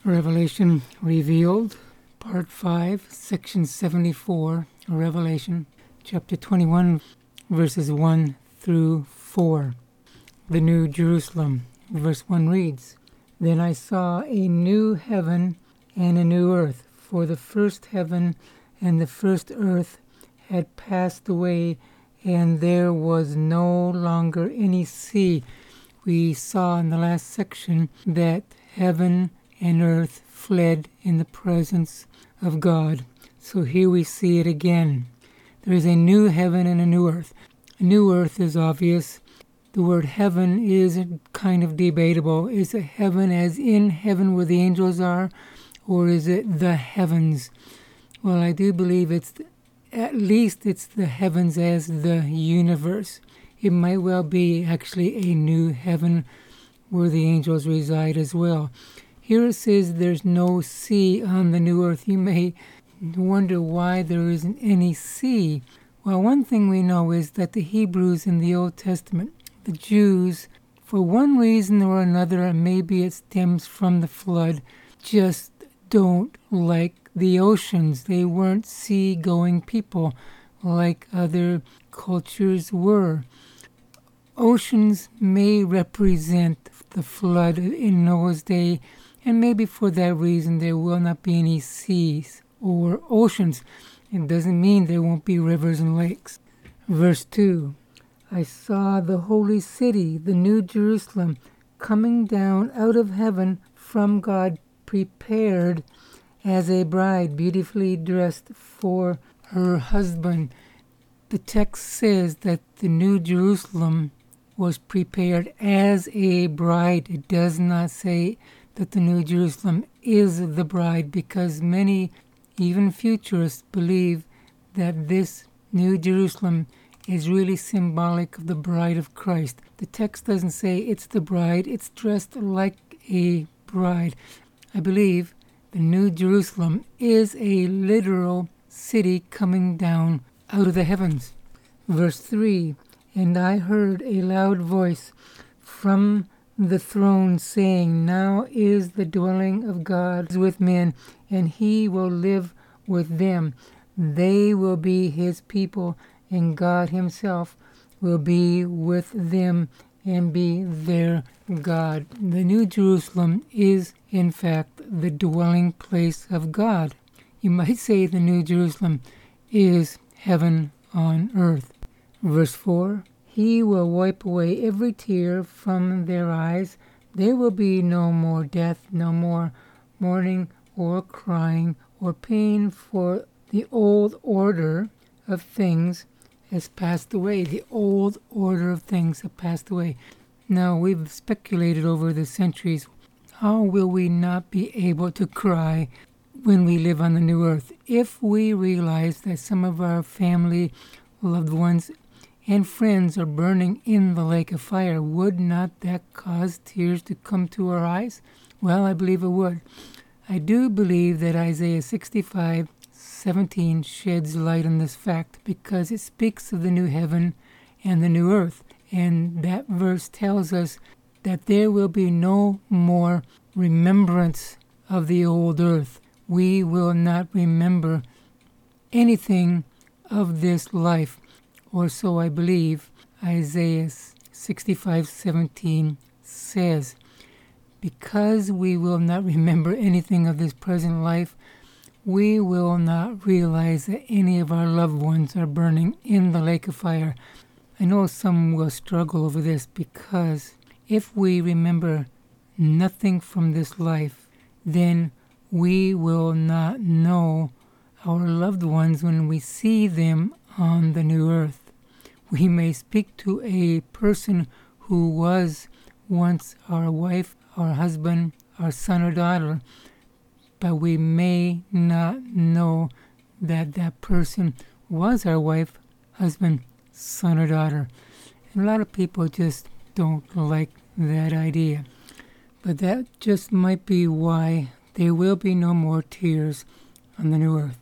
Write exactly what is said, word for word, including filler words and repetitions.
Revelation Revealed, Part five, Section seventy-four, Revelation, chapter twenty-one, verses one through four. The New Jerusalem, verse one reads, Then I saw a new heaven and a new earth, for the first heaven and the first earth had passed away, and there was no longer any sea. We saw in the last section that heaven and earth fled in the presence of God. So here we see it again. There is a new heaven and a new earth. A new earth is obvious. The word heaven is kind of debatable. Is it heaven as in heaven where the angels are, or is it the heavens? Well, I do believe it's, at least it's the heavens as the universe. It might well be actually a new heaven where the angels reside as well. Here it says there's no sea on the new earth. You may wonder why there isn't any sea. Well, one thing we know is that the Hebrews in the Old Testament, the Jews, for one reason or another, and maybe it stems from the flood, just don't like the oceans. They weren't sea-going people like other cultures were. Oceans may represent the flood in Noah's day, and maybe for that reason there will not be any seas or oceans. It doesn't mean there won't be rivers and lakes. Verse two, I saw the holy city, the New Jerusalem, coming down out of heaven from God, prepared as a bride, beautifully dressed for her husband. The text says that the New Jerusalem was prepared as a bride. It does not say that the New Jerusalem is the bride, because many, even futurists, believe that this New Jerusalem is really symbolic of the bride of Christ. The text doesn't say it's the bride, it's dressed like a bride. I believe the New Jerusalem is a literal city coming down out of the heavens. Verse three, And I heard a loud voice from the throne saying, Now is the dwelling of God with men, and he will live with them. They will be his people, and God himself will be with them and be their God. The New Jerusalem is, in fact, the dwelling place of God. You might say the New Jerusalem is heaven on earth. Verse four, He will wipe away every tear from their eyes. There will be no more death, no more mourning or crying or pain, for the old order of things has passed away. The old order of things have passed away. Now, we've speculated over the centuries, how will we not be able to cry when we live on the new earth? If we realize that some of our family, loved ones, and friends are burning in the lake of fire, would not that cause tears to come to our eyes? Well, I believe it would. I do believe that Isaiah sixty-five seventeen sheds light on this fact, because it speaks of the new heaven and the new earth. And that verse tells us that there will be no more remembrance of the old earth. We will not remember anything of this life. Or so I believe Isaiah sixty-five seventeen says. Because we will not remember anything of this present life, we will not realize that any of our loved ones are burning in the lake of fire. I know some will struggle over this, because if we remember nothing from this life, then we will not know our loved ones when we see them on the new earth. We may speak to a person who was once our wife, our husband, our son or daughter, but we may not know that that person was our wife, husband, son or daughter. And a lot of people just don't like that idea. But that just might be why there will be no more tears on the new earth.